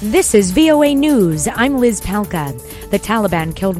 This is VOA News. I'm Liz Palka. The Taliban killed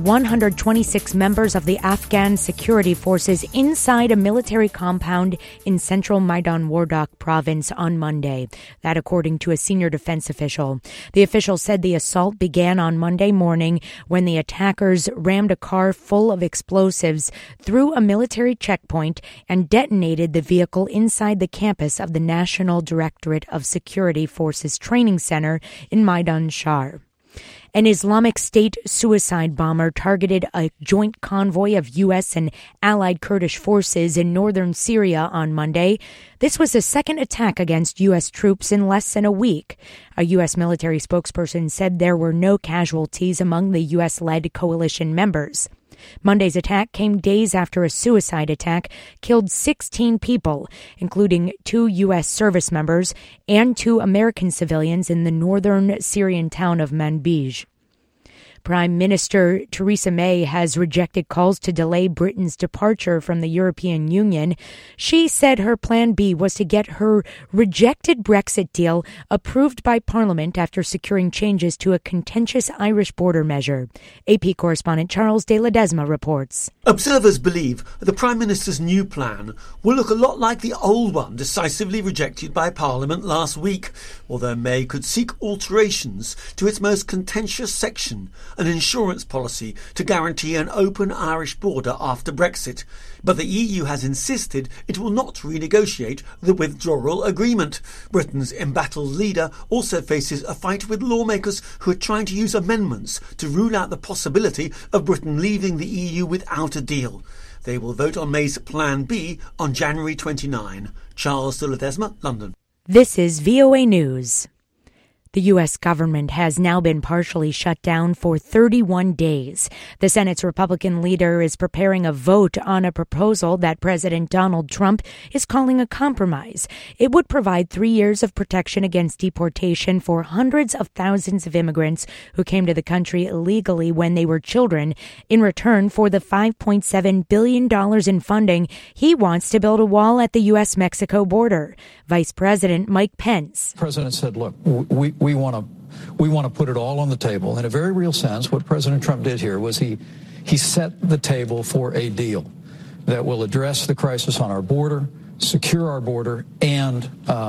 126 members of the Afghan security forces inside a military compound in central Maidan Wardak province on Monday. That according to a senior defense official. The official said the assault began on Monday morning when the attackers rammed a car full of explosives through a military checkpoint and detonated the vehicle inside the campus of the National Directorate of Security Forces Training Center in Maidan Shar. An Islamic State suicide bomber targeted a joint convoy of U.S. and allied Kurdish forces in northern Syria on Monday. This was the second attack against U.S. troops in less than a week. A U.S. military spokesperson said there were no casualties among the U.S.-led coalition members. Monday's attack came days after a suicide attack killed 16 people, including 2 U.S. service members and 2 American civilians in the northern Syrian town of Manbij. Prime Minister Theresa May has rejected calls to delay Britain's departure from the European Union. She said her plan B was to get her rejected Brexit deal approved by Parliament after securing changes to a contentious Irish border measure. AP correspondent Charles de Ledesma reports. Observers believe the Prime Minister's new plan will look a lot like the old one decisively rejected by Parliament last week, although May could seek alterations to its most contentious section, an insurance policy to guarantee an open Irish border after Brexit. But the EU has insisted it will not renegotiate the withdrawal agreement. Britain's embattled leader also faces a fight with lawmakers who are trying to use amendments to rule out the possibility of Britain leaving the EU without a deal. They will vote on May's Plan B on January 29. Charles de Ledesma, London. This is VOA News. The U.S. government has now been partially shut down for 31 days. The Senate's Republican leader is preparing a vote on a proposal that President Donald Trump is calling a compromise. It would provide 3 years of protection against deportation for hundreds of thousands of immigrants who came to the country illegally when they were children in return for the $5.7 billion in funding he wants to build a wall at the U.S.-Mexico border. Vice President Mike Pence. The president said, look, we want to put it all on the table. In a very real sense, what President Trump did here was he set the table for a deal that will address the crisis on our border, secure our border, and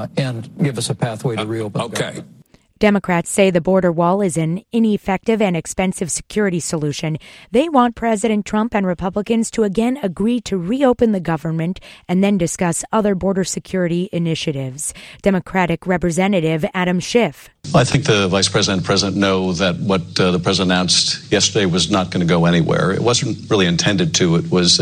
give us a pathway to reopen. Okay. Democrats say the border wall is an ineffective and expensive security solution. They want President Trump and Republicans to again agree to reopen the government and then discuss other border security initiatives. Democratic Representative Adam Schiff. I think the Vice President and President know that what the President announced yesterday was not going to go anywhere. It wasn't really intended to. It was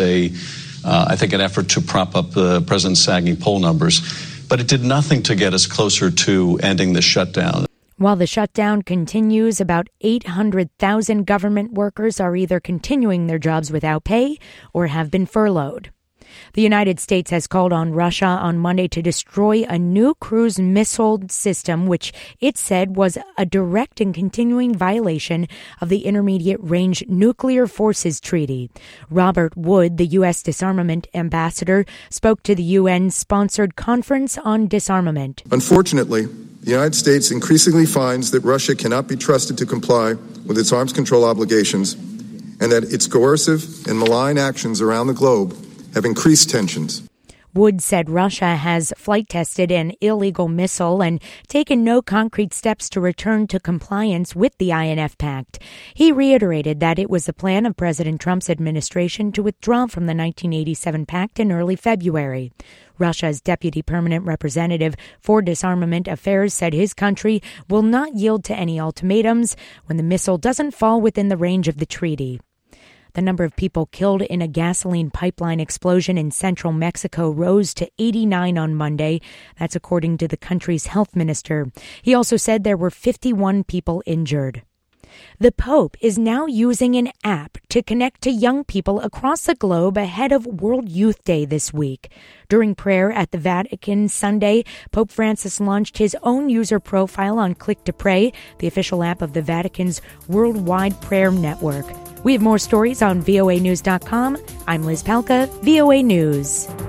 I think, an effort to prop up the President's sagging poll numbers. But it did nothing to get us closer to ending the shutdown. While the shutdown continues, about 800,000 government workers are either continuing their jobs without pay or have been furloughed. The United States has called on Russia on Monday to destroy a new cruise missile system, which it said was a direct and continuing violation of the Intermediate Range Nuclear Forces Treaty. Robert Wood, the U.S. disarmament ambassador, spoke to the UN-sponsored Conference on Disarmament. Unfortunately, the United States increasingly finds that Russia cannot be trusted to comply with its arms control obligations and that its coercive and malign actions around the globe have increased tensions. Wood said Russia has flight-tested an illegal missile and taken no concrete steps to return to compliance with the INF Pact. He reiterated that it was the plan of President Trump's administration to withdraw from the 1987 pact in early February. Russia's deputy permanent representative for disarmament affairs said his country will not yield to any ultimatums when the missile doesn't fall within the range of the treaty. The number of people killed in a gasoline pipeline explosion in central Mexico rose to 89 on Monday. That's according to the country's health minister. He also said there were 51 people injured. The Pope is now using an app to connect to young people across the globe ahead of World Youth Day this week. During prayer at the Vatican Sunday, Pope Francis launched his own user profile on Click to Pray, the official app of the Vatican's worldwide prayer network. We have more stories on voanews.com. I'm Liz Palka, VOA News.